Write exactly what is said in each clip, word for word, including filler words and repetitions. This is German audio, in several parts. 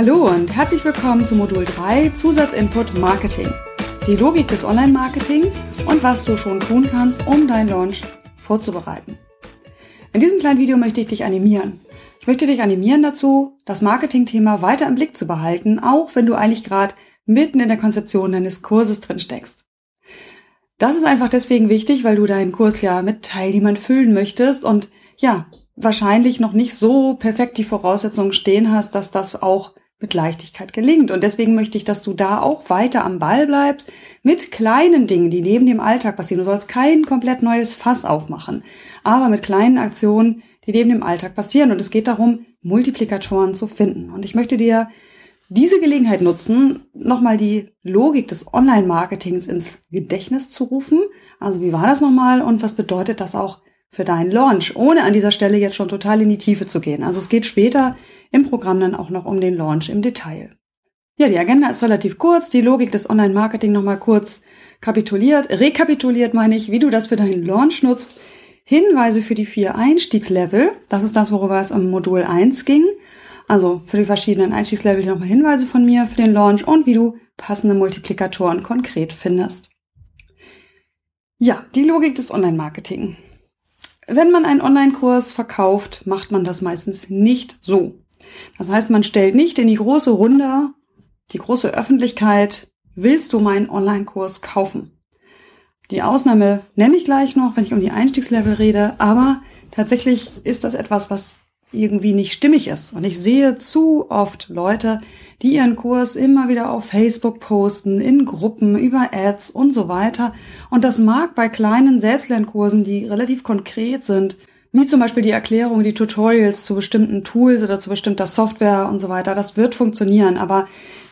Hallo und herzlich willkommen zu Modul drei Zusatzinput Marketing. Die Logik des Online-Marketing und was du schon tun kannst, um deinen Launch vorzubereiten. In diesem kleinen Video möchte ich dich animieren. Ich möchte dich animieren dazu, das Marketing-Thema weiter im Blick zu behalten, auch wenn du eigentlich gerade mitten in der Konzeption deines Kurses drin steckst. Das ist einfach deswegen wichtig, weil du deinen Kurs ja mit Teilnehmern füllen möchtest und ja, wahrscheinlich noch nicht so perfekt die Voraussetzungen stehen hast, dass das auch mit Leichtigkeit gelingt. Und deswegen möchte ich, dass du da auch weiter am Ball bleibst mit kleinen Dingen, die neben dem Alltag passieren. Du sollst kein komplett neues Fass aufmachen, aber mit kleinen Aktionen, die neben dem Alltag passieren. Und es geht darum, Multiplikatoren zu finden. Und ich möchte dir diese Gelegenheit nutzen, nochmal die Logik des Online-Marketings ins Gedächtnis zu rufen. Also wie war das nochmal und was bedeutet das auch für deinen Launch, ohne an dieser Stelle jetzt schon total in die Tiefe zu gehen. Also es geht später im Programm dann auch noch um den Launch im Detail. Ja, die Agenda ist relativ kurz, die Logik des Online-Marketing nochmal kurz kapituliert, rekapituliert meine ich, wie du das für deinen Launch nutzt. Hinweise für die vier Einstiegslevel, das ist das, worüber es im Modul eins ging. Also für die verschiedenen Einstiegslevel nochmal Hinweise von mir für den Launch und wie du passende Multiplikatoren konkret findest. Ja, die Logik des Online-Marketing. Wenn man einen Online-Kurs verkauft, macht man das meistens nicht so. Das heißt, man stellt nicht in die große Runde, die große Öffentlichkeit, willst du meinen Online-Kurs kaufen? Die Ausnahme nenne ich gleich noch, wenn ich um die Einstiegslevel rede, aber tatsächlich ist das etwas, was irgendwie nicht stimmig ist. Und ich sehe zu oft Leute, die ihren Kurs immer wieder auf Facebook posten, in Gruppen, über Ads und so weiter. Und das mag bei kleinen Selbstlernkursen, die relativ konkret sind, wie zum Beispiel die Erklärung, die Tutorials zu bestimmten Tools oder zu bestimmter Software und so weiter, das wird funktionieren. Aber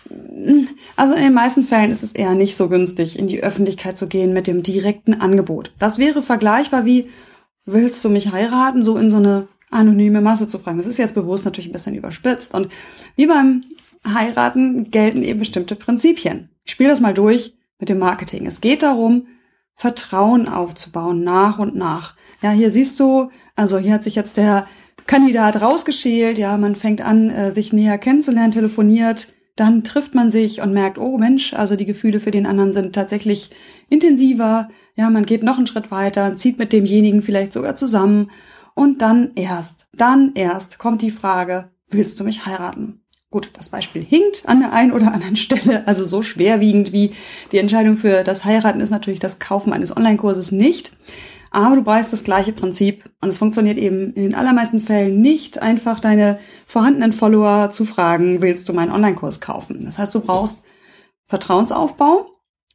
also in den meisten Fällen ist es eher nicht so günstig, in die Öffentlichkeit zu gehen mit dem direkten Angebot. Das wäre vergleichbar wie, willst du mich heiraten? So in so eine anonyme Masse zu fragen. Das ist jetzt bewusst natürlich ein bisschen überspitzt. Und wie beim Heiraten gelten eben bestimmte Prinzipien. Ich spiele das mal durch mit dem Marketing. Es geht darum, Vertrauen aufzubauen, nach und nach. Ja, hier siehst du, also hier hat sich jetzt der Kandidat rausgeschält. Ja, man fängt an, sich näher kennenzulernen, telefoniert. Dann trifft man sich und merkt, oh Mensch, also die Gefühle für den anderen sind tatsächlich intensiver. Ja, man geht noch einen Schritt weiter, zieht mit demjenigen vielleicht sogar zusammen. Und dann erst, dann erst kommt die Frage, willst du mich heiraten? Gut, das Beispiel hinkt an der einen oder anderen Stelle, also so schwerwiegend wie die Entscheidung für das Heiraten ist natürlich das Kaufen eines Online-Kurses nicht. Aber du brauchst das gleiche Prinzip und es funktioniert eben in den allermeisten Fällen nicht, einfach deine vorhandenen Follower zu fragen, willst du meinen Online-Kurs kaufen? Das heißt, du brauchst Vertrauensaufbau.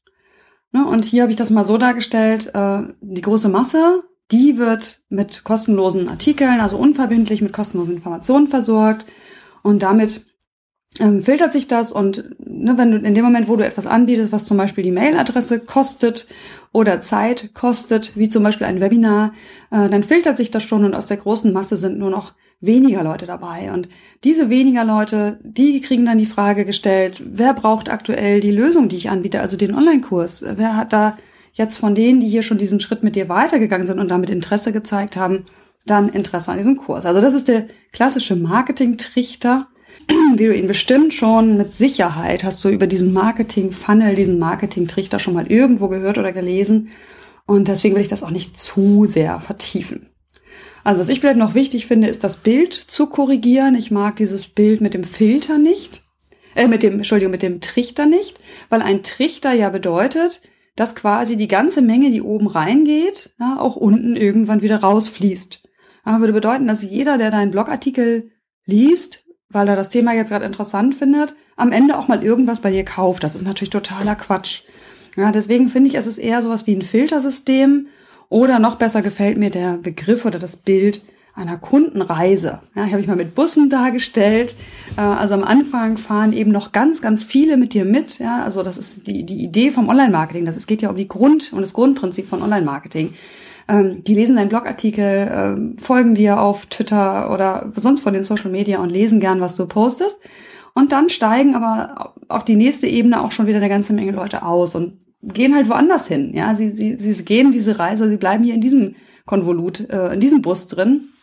Und hier habe ich das mal so dargestellt, die große Masse, die wird mit kostenlosen Artikeln, also unverbindlich mit kostenlosen Informationen versorgt und damit ähm, filtert sich das und ne, wenn du in dem Moment, wo du etwas anbietest, was zum Beispiel die Mailadresse kostet oder Zeit kostet, wie zum Beispiel ein Webinar, äh, dann filtert sich das schon und aus der großen Masse sind nur noch weniger Leute dabei und diese weniger Leute, die kriegen dann die Frage gestellt, wer braucht aktuell die Lösung, die ich anbiete, also den Online-Kurs, wer hat da jetzt von denen, die hier schon diesen Schritt mit dir weitergegangen sind und damit Interesse gezeigt haben, dann Interesse an diesem Kurs. Also das ist der klassische Marketing-Trichter, wie du ihn bestimmt schon mit Sicherheit hast du über diesen Marketing-Funnel, diesen Marketing-Trichter schon mal irgendwo gehört oder gelesen. Und deswegen will ich das auch nicht zu sehr vertiefen. Also was ich vielleicht noch wichtig finde, ist das Bild zu korrigieren. Ich mag dieses Bild mit dem Filter nicht, äh, mit dem, Entschuldigung, mit dem Trichter nicht, weil ein Trichter ja bedeutet, dass quasi die ganze Menge, die oben reingeht, ja, auch unten irgendwann wieder rausfließt. Ja, würde bedeuten, dass jeder, der deinen Blogartikel liest, weil er das Thema jetzt gerade interessant findet, am Ende auch mal irgendwas bei dir kauft. Das ist natürlich totaler Quatsch. Ja, deswegen finde ich, es ist eher sowas wie ein Filtersystem oder noch besser gefällt mir der Begriff oder das Bild einer Kundenreise. Ja, ich habe ich mal mit Bussen dargestellt. Also am Anfang fahren eben noch ganz, ganz viele mit dir mit. Ja, also das ist die, die Idee vom Online-Marketing. Das es geht ja um die Grund, um das Grundprinzip von Online-Marketing. Ähm, die lesen deinen Blogartikel, ähm, folgen dir auf Twitter oder sonst von den Social Media und lesen gern, was du postest. Und dann steigen aber auf die nächste Ebene auch schon wieder eine ganze Menge Leute aus und gehen halt woanders hin. Ja, sie, sie, sie gehen diese Reise, sie bleiben hier in diesem Konvolut, äh, in diesem Bus drin.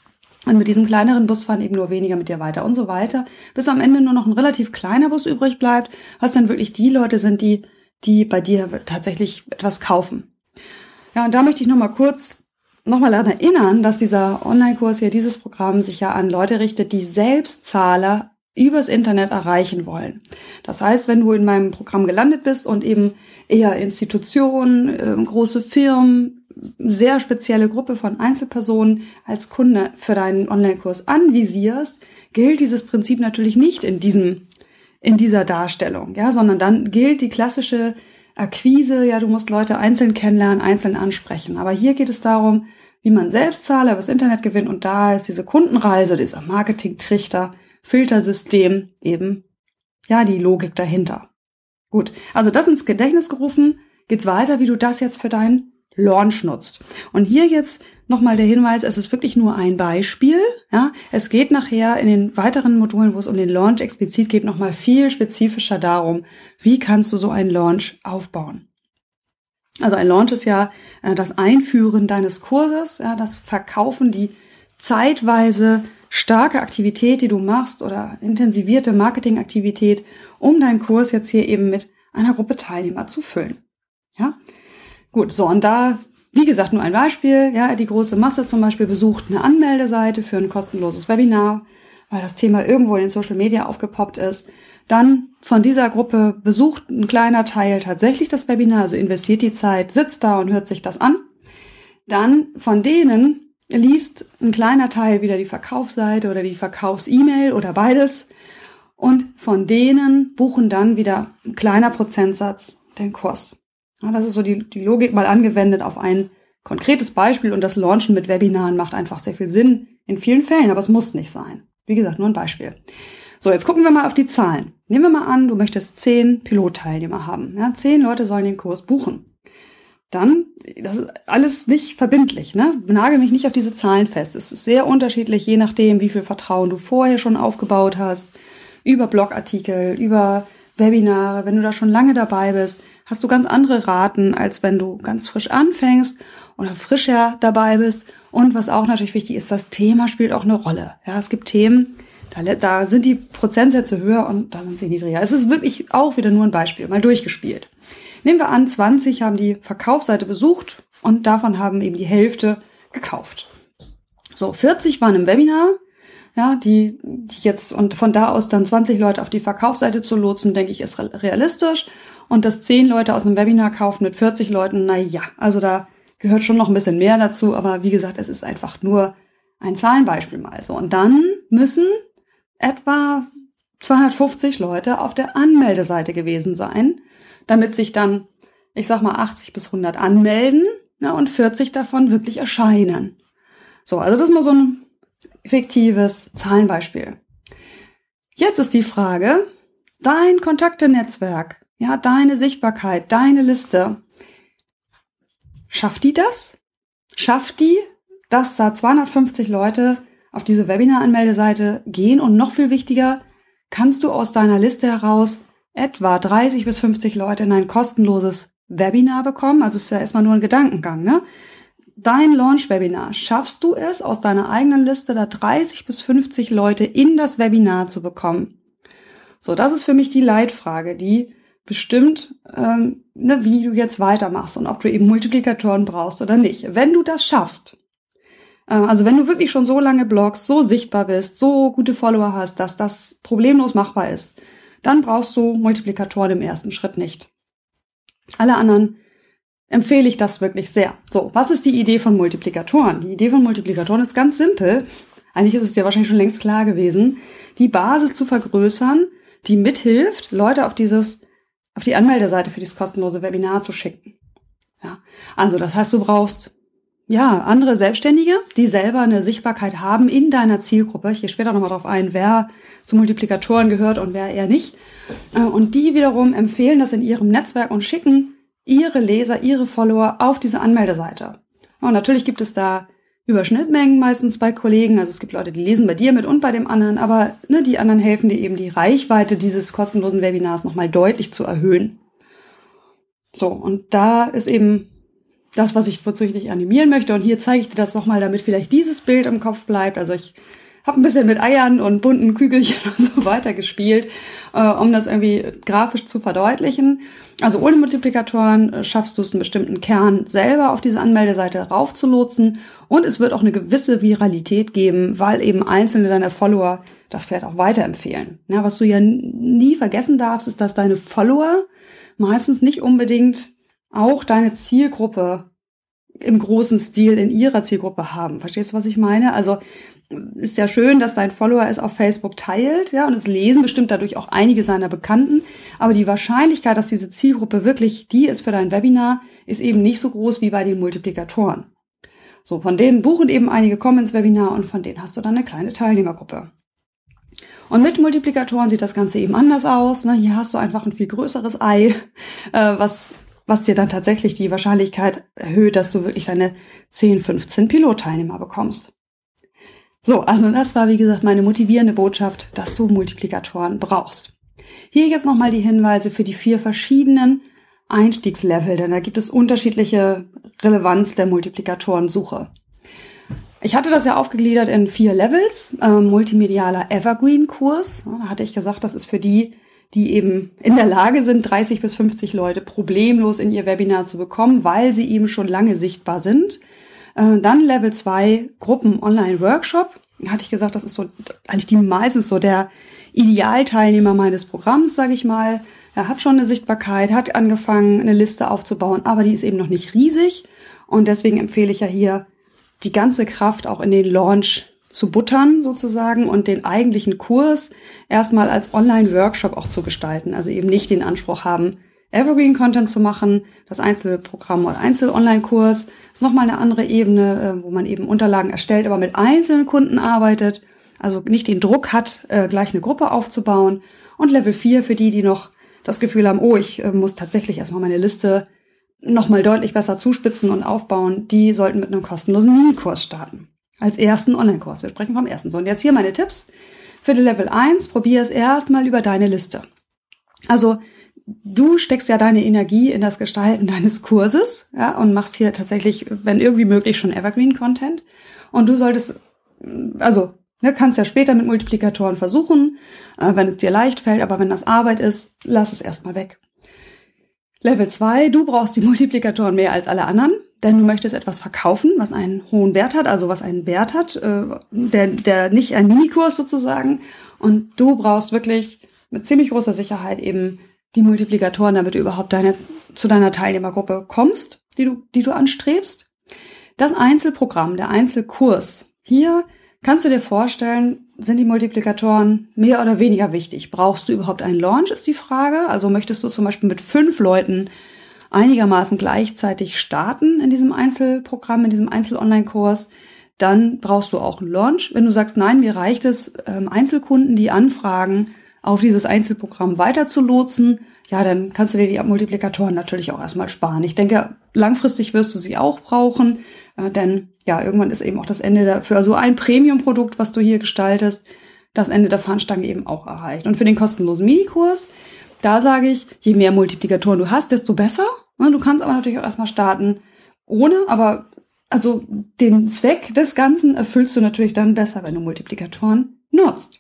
Und mit diesem kleineren Bus fahren eben nur weniger mit dir weiter und so weiter, bis am Ende nur noch ein relativ kleiner Bus übrig bleibt, was dann wirklich die Leute sind, die, die bei dir tatsächlich etwas kaufen. Ja, und da möchte ich nochmal kurz nochmal daran erinnern, dass dieser Online-Kurs hier, dieses Programm sich ja an Leute richtet, die Selbstzahler übers Internet erreichen wollen. Das heißt, wenn du in meinem Programm gelandet bist und eben eher Institutionen, äh, große Firmen, sehr spezielle Gruppe von Einzelpersonen als Kunde für deinen Online-Kurs anvisierst, gilt dieses Prinzip natürlich nicht in diesem, in dieser Darstellung, ja, sondern dann gilt die klassische Akquise, ja, du musst Leute einzeln kennenlernen, einzeln ansprechen. Aber hier geht es darum, wie man Selbstzahler übers Internet gewinnt, und da ist diese Kundenreise, dieser Marketing-Trichter, Filtersystem eben, ja, die Logik dahinter. Gut, also das ins Gedächtnis gerufen, geht's weiter, wie du das jetzt für deinen Launch nutzt. Und hier jetzt nochmal der Hinweis, es ist wirklich nur ein Beispiel, ja, es geht nachher in den weiteren Modulen, wo es um den Launch explizit geht, nochmal viel spezifischer darum, wie kannst du so einen Launch aufbauen. Also ein Launch ist ja äh, das Einführen deines Kurses, ja, das Verkaufen, die zeitweise starke Aktivität, die du machst, oder intensivierte Marketingaktivität, um deinen Kurs jetzt hier eben mit einer Gruppe Teilnehmer zu füllen. Ja, gut, so, und da, wie gesagt, nur ein Beispiel, ja, die große Masse zum Beispiel besucht eine Anmeldeseite für ein kostenloses Webinar, weil das Thema irgendwo in den Social Media aufgepoppt ist. Dann von dieser Gruppe besucht ein kleiner Teil tatsächlich das Webinar, also investiert die Zeit, sitzt da und hört sich das an. Dann von denen liest ein kleiner Teil wieder die Verkaufsseite oder die Verkaufs-E-Mail oder beides. Und von denen buchen dann wieder ein kleiner Prozentsatz den Kurs. Ja, das ist so die, die Logik mal angewendet auf ein konkretes Beispiel, und das Launchen mit Webinaren macht einfach sehr viel Sinn in vielen Fällen, aber es muss nicht sein. Wie gesagt, nur ein Beispiel. So, jetzt gucken wir mal auf die Zahlen. Nehmen wir mal an, du möchtest zehn Pilotteilnehmer haben. Ja, zehn Leute sollen den Kurs buchen. Dann, das ist alles nicht verbindlich, ne? Nagel mich nicht auf diese Zahlen fest. Es ist sehr unterschiedlich, je nachdem, wie viel Vertrauen du vorher schon aufgebaut hast, über Blogartikel, über Webinare. Wenn du da schon lange dabei bist, hast du ganz andere Raten, als wenn du ganz frisch anfängst oder frischer dabei bist. Und was auch natürlich wichtig ist, das Thema spielt auch eine Rolle. Ja, es gibt Themen, da, da sind die Prozentsätze höher und da sind sie niedriger. Es ist wirklich auch wieder nur ein Beispiel, mal durchgespielt. Nehmen wir an, zwanzig haben die Verkaufsseite besucht und davon haben eben die Hälfte gekauft. So, vierzig waren im Webinar, ja, die, die jetzt, und von da aus dann zwanzig Leute auf die Verkaufsseite zu lotsen, denke ich, ist realistisch. Und dass zehn Leute aus einem Webinar kaufen mit vierzig Leuten, na ja, also da gehört schon noch ein bisschen mehr dazu, aber wie gesagt, es ist einfach nur ein Zahlenbeispiel mal so. Und dann müssen etwa zweihundertfünfzig Leute auf der Anmeldeseite gewesen sein, damit sich dann, ich sag mal, achtzig bis hundert anmelden, ja, und vierzig davon wirklich erscheinen. So, also das ist mal so ein fiktives Zahlenbeispiel. Jetzt ist die Frage, dein Kontaktenetzwerk, ja, deine Sichtbarkeit, deine Liste, schafft die das? Schafft die, dass da zweihundertfünfzig Leute auf diese Webinar-Anmeldeseite gehen? Und noch viel wichtiger, kannst du aus deiner Liste heraus etwa dreißig bis fünfzig Leute in ein kostenloses Webinar bekommen? Also es ist ja erstmal nur ein Gedankengang, ne? Dein Launch-Webinar, schaffst du es, aus deiner eigenen Liste da dreißig bis fünfzig Leute in das Webinar zu bekommen? So, das ist für mich die Leitfrage, die bestimmt, ähm, ne, wie du jetzt weitermachst und ob du eben Multiplikatoren brauchst oder nicht. Wenn du das schaffst, äh, also wenn du wirklich schon so lange bloggst, so sichtbar bist, so gute Follower hast, dass das problemlos machbar ist, dann brauchst du Multiplikatoren im ersten Schritt nicht. Alle anderen empfehle ich das wirklich sehr. So, was ist die Idee von Multiplikatoren? Die Idee von Multiplikatoren ist ganz simpel. Eigentlich ist es dir wahrscheinlich schon längst klar gewesen, die Basis zu vergrößern, die mithilft, Leute auf dieses, auf die Anmeldeseite für dieses kostenlose Webinar zu schicken. Ja, also das heißt, du brauchst ja andere Selbstständige, die selber eine Sichtbarkeit haben in deiner Zielgruppe. Ich gehe später nochmal darauf ein, wer zu Multiplikatoren gehört und wer eher nicht. Und die wiederum empfehlen das in ihrem Netzwerk und schicken ihre Leser, ihre Follower auf diese Anmeldeseite. Und natürlich gibt es da Überschnittmengen meistens bei Kollegen. Also es gibt Leute, die lesen bei dir mit und bei dem anderen, aber ne, die anderen helfen dir eben, die Reichweite dieses kostenlosen Webinars nochmal deutlich zu erhöhen. So, und da ist eben das, was ich, wozu ich dich animieren möchte. Und hier zeige ich dir das nochmal, damit vielleicht dieses Bild im Kopf bleibt. Also ich habe ein bisschen mit Eiern und bunten Kügelchen und so weiter gespielt, äh, um das irgendwie grafisch zu verdeutlichen. Also ohne Multiplikatoren äh, schaffst du es, einen bestimmten Kern selber auf diese Anmeldeseite raufzulotsen. Und es wird auch eine gewisse Viralität geben, weil eben einzelne deiner Follower das vielleicht auch weiterempfehlen. Ja, was du ja nie vergessen darfst, ist, dass deine Follower meistens nicht unbedingt auch deine Zielgruppe im großen Stil in ihrer Zielgruppe haben. Verstehst du, was ich meine? Also ist ja schön, dass dein Follower es auf Facebook teilt, ja, und es lesen bestimmt dadurch auch einige seiner Bekannten. Aber die Wahrscheinlichkeit, dass diese Zielgruppe wirklich die ist für dein Webinar, ist eben nicht so groß wie bei den Multiplikatoren. So, von denen buchen eben einige, kommen ins Webinar und von denen hast du dann eine kleine Teilnehmergruppe. Und mit Multiplikatoren sieht das Ganze eben anders aus. Ne? Hier hast du einfach ein viel größeres Ei, äh, was, was dir dann tatsächlich die Wahrscheinlichkeit erhöht, dass du wirklich deine zehn, fünfzehn Pilotteilnehmer bekommst. So, also das war, wie gesagt, meine motivierende Botschaft, dass du Multiplikatoren brauchst. Hier jetzt nochmal die Hinweise für die vier verschiedenen Einstiegslevel, denn da gibt es unterschiedliche Relevanz der Multiplikatorensuche. Ich hatte das ja aufgegliedert in vier Levels. Äh, multimedialer Evergreen-Kurs. Da hatte ich gesagt, das ist für die, die eben in der Lage sind, dreißig bis fünfzig Leute problemlos in ihr Webinar zu bekommen, weil sie eben schon lange sichtbar sind. Äh, dann Level zwei, Gruppen-Online-Workshop. Da hatte ich gesagt, das ist so eigentlich die meistens so der Idealteilnehmer meines Programms, sage ich mal. Er hat schon eine Sichtbarkeit, hat angefangen, eine Liste aufzubauen, aber die ist eben noch nicht riesig. Und deswegen empfehle ich ja hier, die ganze Kraft auch in den Launch zu buttern sozusagen und den eigentlichen Kurs erstmal als Online-Workshop auch zu gestalten. Also eben nicht den Anspruch haben, Evergreen-Content zu machen. Das Einzelprogramm oder Einzel-Online-Kurs ist nochmal eine andere Ebene, wo man eben Unterlagen erstellt, aber mit einzelnen Kunden arbeitet. Also nicht den Druck hat, gleich eine Gruppe aufzubauen. Und Level vier für die, die noch das Gefühl haben, oh, ich muss tatsächlich erstmal meine Liste nochmal deutlich besser zuspitzen und aufbauen, die sollten mit einem kostenlosen Minikurs starten. Als ersten Online-Kurs. Wir sprechen vom ersten. So, und jetzt hier meine Tipps. Für die Level eins, probier es erstmal über deine Liste. Also, du steckst ja deine Energie in das Gestalten deines Kurses, ja, und machst hier tatsächlich, wenn irgendwie möglich, schon Evergreen-Content. Und du solltest, also, ne, kannst ja später mit Multiplikatoren versuchen, äh, wenn es dir leicht fällt, aber wenn das Arbeit ist, lass es erstmal weg. Level zwei, du brauchst die Multiplikatoren mehr als alle anderen, denn du möchtest etwas verkaufen, was einen hohen Wert hat, also was einen Wert hat, äh, der, der nicht ein Minikurs sozusagen. Und du brauchst wirklich mit ziemlich großer Sicherheit eben die Multiplikatoren, damit du überhaupt deine, zu deiner Teilnehmergruppe kommst, die du, die du anstrebst. Das Einzelprogramm, der Einzelkurs, hier kannst du dir vorstellen, sind die Multiplikatoren mehr oder weniger wichtig? Brauchst du überhaupt einen Launch, ist die Frage. Also möchtest du zum Beispiel mit fünf Leuten einigermaßen gleichzeitig starten in diesem Einzelprogramm, in diesem Einzel-Online-Kurs, dann brauchst du auch einen Launch. Wenn du sagst, nein, mir reicht es, Einzelkunden, die anfragen, auf dieses Einzelprogramm weiter zu lotsen, ja, dann kannst du dir die Multiplikatoren natürlich auch erstmal sparen. Ich denke, langfristig wirst du sie auch brauchen, äh, denn ja, irgendwann ist eben auch das Ende der, für so ein Premium-Produkt, was du hier gestaltest, das Ende der Fahnenstange eben auch erreicht. Und für den kostenlosen Minikurs, da sage ich, je mehr Multiplikatoren du hast, desto besser. Du kannst aber natürlich auch erstmal starten ohne, aber also den Zweck des Ganzen erfüllst du natürlich dann besser, wenn du Multiplikatoren nutzt.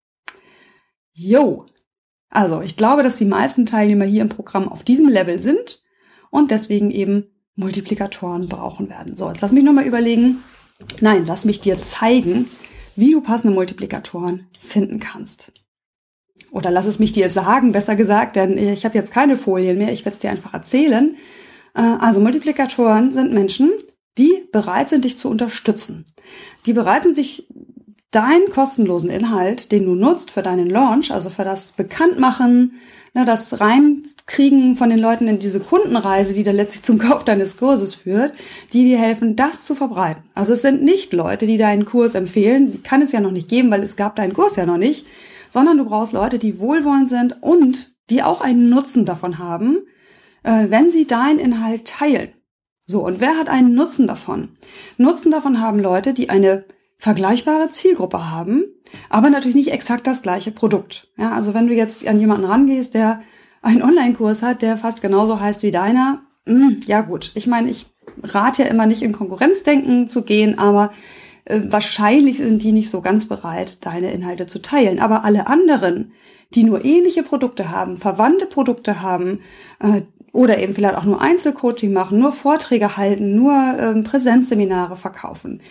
Jo, also ich glaube, dass die meisten Teilnehmer hier im Programm auf diesem Level sind und deswegen eben Multiplikatoren brauchen werden. So, jetzt lass mich nochmal überlegen. Nein, lass mich dir zeigen, wie du passende Multiplikatoren finden kannst. Oder lass es mich dir sagen, besser gesagt, denn ich habe jetzt keine Folien mehr, ich werde es dir einfach erzählen. Also Multiplikatoren sind Menschen, die bereit sind, dich zu unterstützen. Die bereit sind, sich deinen kostenlosen Inhalt, den du nutzt für deinen Launch, also für das Bekanntmachen, ne, das Reinkriegen von den Leuten in diese Kundenreise, die dann letztlich zum Kauf deines Kurses führt, die dir helfen, das zu verbreiten. Also es sind nicht Leute, die deinen Kurs empfehlen, die kann es ja noch nicht geben, weil es gab deinen Kurs ja noch nicht, sondern du brauchst Leute, die wohlwollend sind und die auch einen Nutzen davon haben, äh, wenn sie deinen Inhalt teilen. So, und wer hat einen Nutzen davon? Nutzen davon haben Leute, die eine vergleichbare Zielgruppe haben, aber natürlich nicht exakt das gleiche Produkt. Ja, also wenn du jetzt an jemanden rangehst, der einen Online-Kurs hat, der fast genauso heißt wie deiner, mh, ja gut, ich meine, ich rate ja immer nicht in Konkurrenzdenken zu gehen, aber äh, wahrscheinlich sind die nicht so ganz bereit, deine Inhalte zu teilen. Aber alle anderen, die nur ähnliche Produkte haben, verwandte Produkte haben äh, oder eben vielleicht auch nur Einzelcoaching machen, nur Vorträge halten, nur äh, Präsenzseminare verkaufen,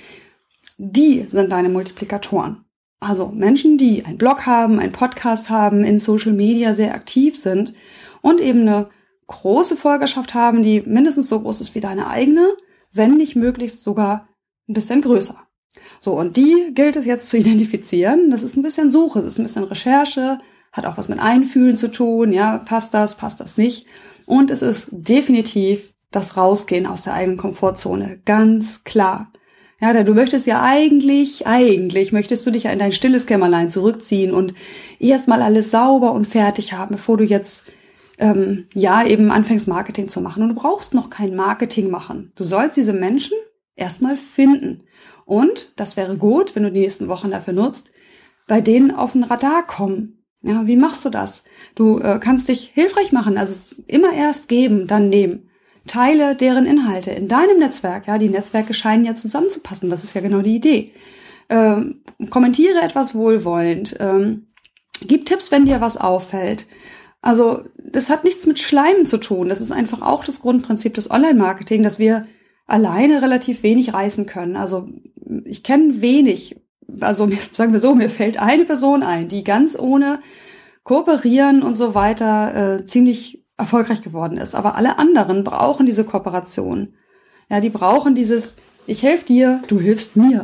die sind deine Multiplikatoren. Also Menschen, die einen Blog haben, einen Podcast haben, in Social Media sehr aktiv sind und eben eine große Folgerschaft haben, die mindestens so groß ist wie deine eigene, wenn nicht möglichst sogar ein bisschen größer. So, und die gilt es jetzt zu identifizieren. Das ist ein bisschen Suche, das ist ein bisschen Recherche, hat auch was mit Einfühlen zu tun, ja, passt das, passt das nicht. Und es ist definitiv das Rausgehen aus der eigenen Komfortzone, ganz klar. Ja, denn du möchtest ja eigentlich, eigentlich möchtest du dich ja in dein stilles Kämmerlein zurückziehen und erstmal alles sauber und fertig haben, bevor du jetzt, ähm, ja, eben anfängst Marketing zu machen. Und du brauchst noch kein Marketing machen. Du sollst diese Menschen erstmal finden. Und das wäre gut, wenn du die nächsten Wochen dafür nutzt, bei denen auf ein Radar kommen. Ja, wie machst du das? Du äh, kannst dich hilfreich machen, also immer erst geben, dann nehmen. Teile deren Inhalte in deinem Netzwerk. Ja, die Netzwerke scheinen ja zusammenzupassen. Das ist ja genau die Idee. Ähm, kommentiere etwas wohlwollend. Ähm, gib Tipps, wenn dir was auffällt. Also, das hat nichts mit Schleimen zu tun. Das ist einfach auch das Grundprinzip des Online-Marketing, dass wir alleine relativ wenig reißen können. Also, ich kenne wenig. Also, sagen wir so, mir fällt eine Person ein, die ganz ohne Kooperieren und so weiter äh, ziemlich erfolgreich geworden ist. Aber alle anderen brauchen diese Kooperation. Ja, die brauchen dieses, ich helfe dir, du hilfst mir.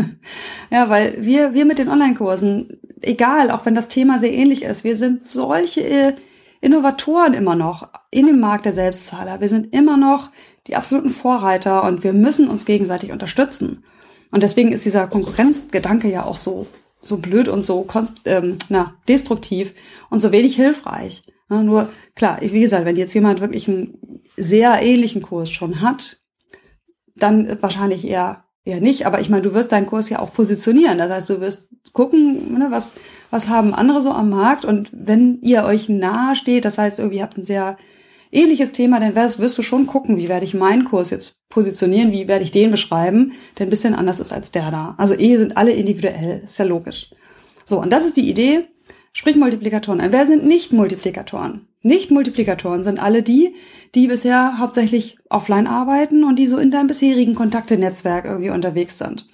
Ja, weil wir, wir mit den Online-Kursen, egal, auch wenn das Thema sehr ähnlich ist, wir sind solche Innovatoren immer noch in dem Markt der Selbstzahler. Wir sind immer noch die absoluten Vorreiter und wir müssen uns gegenseitig unterstützen. Und deswegen ist dieser Konkurrenzgedanke ja auch so, so blöd und so konst, ähm, na, destruktiv und so wenig hilfreich. Ja, nur, klar, wie gesagt, wenn jetzt jemand wirklich einen sehr ähnlichen Kurs schon hat, dann wahrscheinlich eher, eher nicht. Aber ich meine, du wirst deinen Kurs ja auch positionieren. Das heißt, du wirst gucken, ne, was, was haben andere so am Markt. Und wenn ihr euch nahe steht, das heißt, irgendwie habt ein sehr ähnliches Thema, dann wirst, wirst du schon gucken, wie werde ich meinen Kurs jetzt positionieren, wie werde ich den beschreiben, der ein bisschen anders ist als der da. Also eh sind alle individuell, ist ja logisch. So, und das ist die Idee. Sprich Multiplikatoren an. Wer sind nicht Multiplikatoren? Nicht Multiplikatoren sind alle die, die bisher hauptsächlich offline arbeiten und die so in deinem bisherigen Kontaktenetzwerk irgendwie unterwegs sind.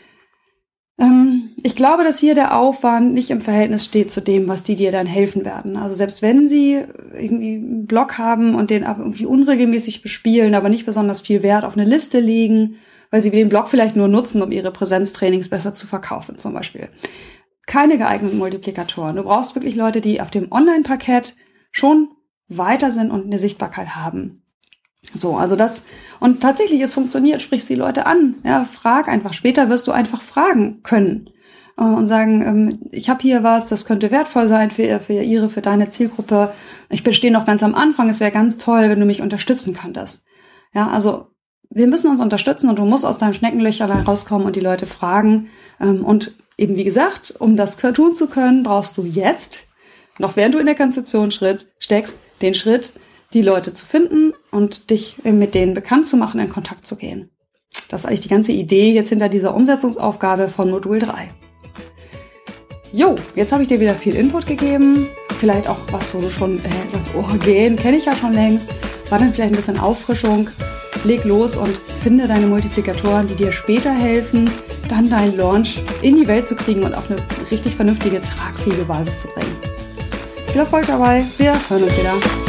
Ähm, ich glaube, dass hier der Aufwand nicht im Verhältnis steht zu dem, was die dir dann helfen werden. Also selbst wenn sie irgendwie einen Blog haben und den irgendwie unregelmäßig bespielen, aber nicht besonders viel Wert auf eine Liste legen, weil sie den Blog vielleicht nur nutzen, um ihre Präsenztrainings besser zu verkaufen zum Beispiel. Keine geeigneten Multiplikatoren. Du brauchst wirklich Leute, die auf dem Online-Parkett schon weiter sind und eine Sichtbarkeit haben. So, also das, und tatsächlich, es funktioniert, sprich die Leute an. Ja, frag einfach. Später wirst du einfach fragen können äh, und sagen, ähm, ich habe hier was, das könnte wertvoll sein für, für ihre, für deine Zielgruppe. Ich stehe noch ganz am Anfang, es wäre ganz toll, wenn du mich unterstützen könntest. Ja, also wir müssen uns unterstützen und du musst aus deinem Schneckenlöcher rauskommen und die Leute fragen. Ähm, und eben wie gesagt, um das tun zu können, brauchst du jetzt, noch während du in der Konzeption Schritt steckst, den Schritt, die Leute zu finden und dich mit denen bekannt zu machen, in Kontakt zu gehen. Das ist eigentlich die ganze Idee jetzt hinter dieser Umsetzungsaufgabe von Modul drei. Jo, jetzt habe ich dir wieder viel Input gegeben. Vielleicht auch was, wo du schon äh, sagst, oh, gehen, kenne ich ja schon längst. War dann vielleicht ein bisschen Auffrischung. Leg los und finde deine Multiplikatoren, die dir später helfen, dann deinen Launch in die Welt zu kriegen und auf eine richtig vernünftige, tragfähige Basis zu bringen. Viel Erfolg dabei. Wir hören uns wieder.